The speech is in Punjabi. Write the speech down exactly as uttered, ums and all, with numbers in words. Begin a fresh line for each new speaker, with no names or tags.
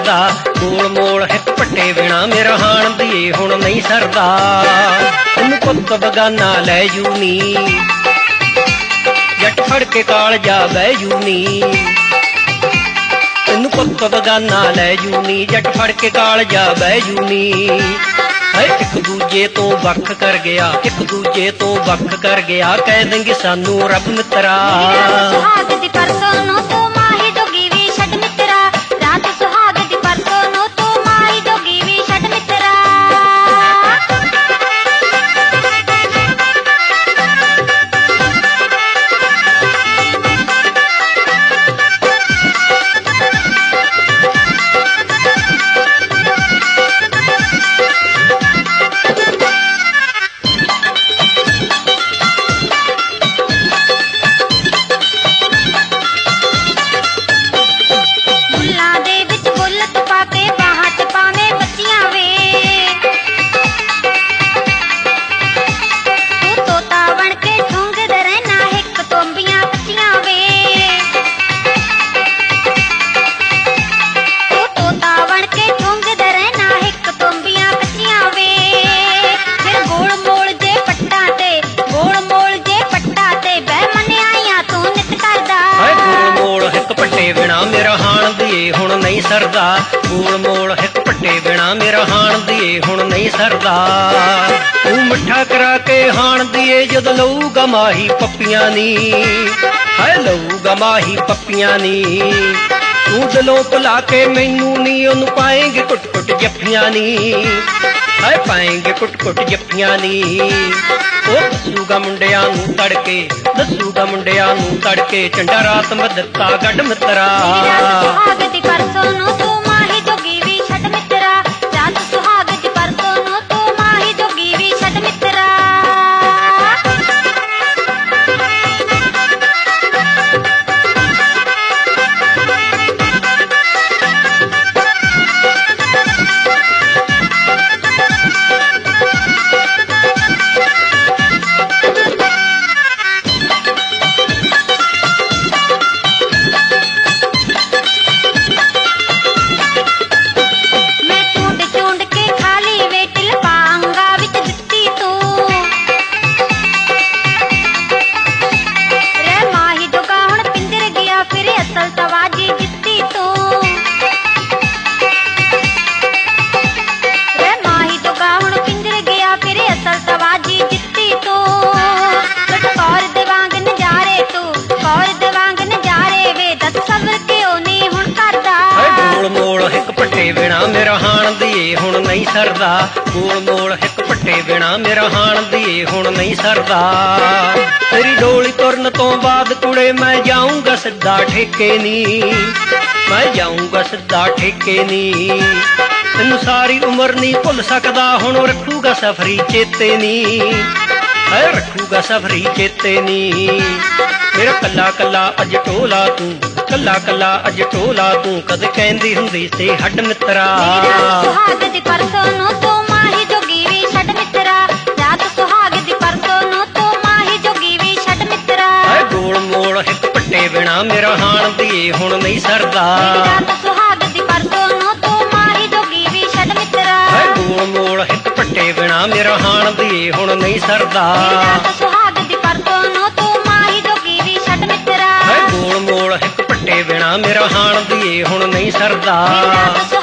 ਸਰਦਾ। ਗੋਲ ਮੋਲ ਹਿੱਕ ਪੱਟੇ ਬਿਨਾ ਮੇਰਾ ਹਾਣ ਦੀਏ ਹੁਣ ਨਹੀਂ ਸਰਦਾ। ਤੈਨੂੰ ਪੁੱਤ ਬਗਾਨਾ ਲੈ ਜੂ ਨੀ ਜੱਟ ਫੜ ਕੇ ਕਾਲਜਾ ਬਹਿ ਜੂ ਨੀ। ਤੈਨੂੰ ਪੁੱਤ ਬਗਾਨਾ ਲੈ ਜੂ ਨੀ ਜੱਟ ਫੜ ਕੇ ਕਾਲਜਾ ਬਹਿ ਜੂ ਨੀ। ਹਾਏ ਇੱਕ ਦੂਜੇ ਤੋਂ ਵੱਖ ਕਰ ਗਿਆ ਇੱਕ ਦੂਜੇ ਤੋਂ ਵੱਖ ਕਰ ਗਿਆ ਕਹਿ ਦੇਂਗੇ ਸਾਨੂੰ ਰੱਬ ਮਿੱਤਰਾ।
ਸੁਹਾਗ ਦੀ ਪਰਸੋਂ ਨੂੰ ਤੂੰ ਮਾਹੀ ਜੋਗੀ ਵੀ ਛੱਡ ਮਿੱਤਰਾ। ਰਾਤ ਸੁਹਾਗ ਦੀ ਪਰਸੋਂ ਨੂੰ ਤੂੰ ਮਾਹੀ ਜੋਗੀ ਵੀ ਛੱਡ ਮਿੱਤਰਾ।
ਹੁਣ ਨਹੀਂ ਸਰਦਾ। ਗੋਲ ਮੋਲ ਹਿੱਕ ਪੱਟੇ ਬਿਨਾ ਮੇਰਾ ਹਾਣ ਦੀਏ ਹੁਣ ਨਹੀਂ ਸਰਦਾ। ਤੂੰ ਮਿੱਠਾ ਕਰਾ ਕੇ ਹਾਣ ਦੀਏ ਜਦ ਲਊਗਾ ਮਾਹੀ ਪੱਪੀਆਂ ਨੀ। ਹਾਏ ਲਊਗਾ ਮਾਹੀ ਪੱਪੀਆਂ ਨੀ। ਤੂੰ ਦਿਲੋਂ ਭੁਲਾ ਕੇ ਮੈਨੂੰ ਨੀ ਉਹਨੂੰ ਪਾਏਂਗੇ ਕੁੱਟ ਕੁੱਟ ਜੱਫੀਆਂ ਨੀ। ਹਾਏ ਪਾਏਂਗੇ ਕੁੱਟ ਕੁੱਟ ਜੱਫੀਆਂ ਨੀ। ਉਹ ਦੱਸੂਗਾ ਮੁੰਡਿਆਂ ਨੂੰ ਤੜਕੇ ਦੱਸੂਗਾ ਮੁੰਡਿਆਂ ਨੂੰ ਤੜਕੇ ਚੰਡਾ ਰਾਤ ਮੈਂ ਦਿੱਤਾ ਗੱਡ ਮਿੱਤਰਾ।
ਸੁਹਾਗ ਦੀ ਪਰਸੋਂ ਨੂੰ ਤੂੰ ਮਾਹੀ ਜੋਗੀ ਵੀ ਛੱਡ ਮਿੱਤਰਾ। ਰਾਤ ਸੁਹਾਗ ਦੀ ਪਰਸੋਂ ਨੂੰ ਤੂੰ ਮਾਹੀ ਜੋਗੀ ਵੀ ਛੱਡ ਮਿੱਤਰਾ।
ਬਿਨਾ ਮੇਰਾ ਹਾਣ ਦੀਏ ਹੁਣ ਨਹੀਂ ਸਰਦਾ। ਗੋਲ ਮੋਲ ਹਿੱਕ ਪੱਟੇ ਬਿਨਾ ਮੇਰਾ ਹਾਣ ਦੀਏ ਹੁਣ ਨਹੀਂ ਸਰਦਾ। ਤੇਰੀ ਡੋਲੀ ਤੁਰਨ ਤੋਂ ਬਾਅਦ ਕੁੜੇ ਮੈਂ ਜਾਊਂਗਾ ਸਿੱਧਾ ਠੇਕੇ ਨੀ। ਮੈਂ ਜਾਊਂਗਾ ਸਿੱਧਾ ਠੇਕੇ ਨੀ। ਤੈਨੂੰ ਸਾਰੀ ਉਮਰ ਨਹੀਂ ਭੁੱਲ ਸਕਦਾ ਹੁਣ ਰੱਖੂਗਾ ਸਫਰੀ ਚੇਤੇ ਨੀ। ਹੈ ਰੱਖੂਗਾ ਸਫਰੀ ਚੇਤੇ ਨੀ। ਮੇਰਾ ਕੱਲਾ ਕੱਲਾ ਅੱਜ ਟੋਲਾ ਤੂੰ ਕੱਲਾ ਕੱਲਾ ਅੱਜ ਟੋਲਾ ਤੂੰ ਕਦ ਕਹਿੰਦੀ ਹੁੰਦੀ ਸੀ ਹੱਡ ਮਿੱਤਰਾ।
ਸੁਹਾਗ ਦੀ ਪਰਸੋਂ ਨੂੰ ਤੂੰ ਮਾਹੀ ਜੋਗੀ ਵੀ ਛੱਡ ਮਿੱਤਰਾ। ਰਾਤ ਸੁਹਾਗ ਦੀ ਪਰਸੋਂ ਨੂੰ ਤੂੰ ਮਾਹੀ ਜੋਗੀ ਵੀ ਛੱਡ ਮਿੱਤਰਾ।
ਹਾਏ ਗੋਲ ਮੋਲ ਹਿੱਕ ਪੱਟੇ ਬਿਨਾ ਮੇਰਾ ਹਾਣ ਦੀਏ ਹੁਣ ਨਹੀਂ ਸਰਦਾ।
ਰਾਤ ਸੁਹਾਗ ਦੀ ਪਰਸੋਂ ਨੂੰ ਤੂੰ ਮਾਹੀ ਜੋਗੀ ਵੀ ਛੱਡ ਮਿੱਤਰਾ।
ਹਾਏ ਗੋਲ ਮੋਲ ਹਿੱਕ ਪੱਟੇ ਬਿਨਾ ਮੇਰਾ ਹਾਣ ਦੀਏ ਹੁਣ ਨਹੀਂ ਸਰਦਾ।
ਰਾਤ ਸੁਹਾਗ ਦੀ ਪਰਸੋਂ ਨੂੰ ਤੂੰ ਮਾਹੀ ਜੋਗੀ ਵੀ ਛੱਡ ਮਿੱਤਰਾ।
ਹਾਏ ਗੋਲ ਮੋਲ ਹਿੱਕ ਪੱਟੇ ਬਿਨਾ ਮੇਰਾ ਹਾਣ ਦੀਏ ਹੁਣ ਨਹੀਂ ਸਰਦਾ।